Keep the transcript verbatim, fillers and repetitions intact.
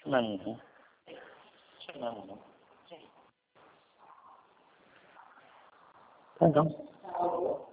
นั่งฮะนั่งท่านครับ